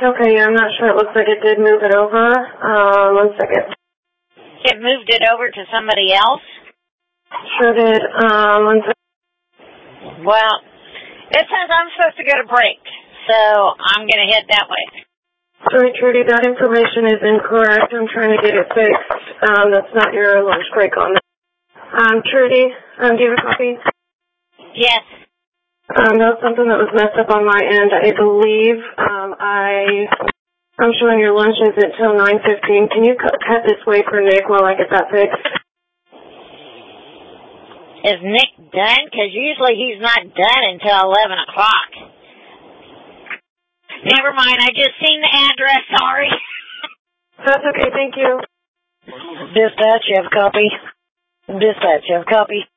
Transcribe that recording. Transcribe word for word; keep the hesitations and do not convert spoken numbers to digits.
Okay, yeah, I'm not sure. It looks like it did move it over. Um, one second. It moved it over to somebody else? Sure did. Um, one second. Well, it says I'm supposed to go to break, so I'm going to head that way. Sorry, Trudy, that information is incorrect. I'm trying to get it fixed. Um, that's not your lunch break on that. Um, Trudy, um, do you have a copy? Yes. Um, that was something that was messed up on my end. I believe um, I, I'm showing your lunch is until nine fifteen. Can you cut, cut this way for Nick while I get that fixed? Is Nick done? Because usually he's not done until eleven o'clock. Never mind, I just seen the address, sorry. That's okay, thank you. Dispatch, you have a copy. Dispatch, you have a copy.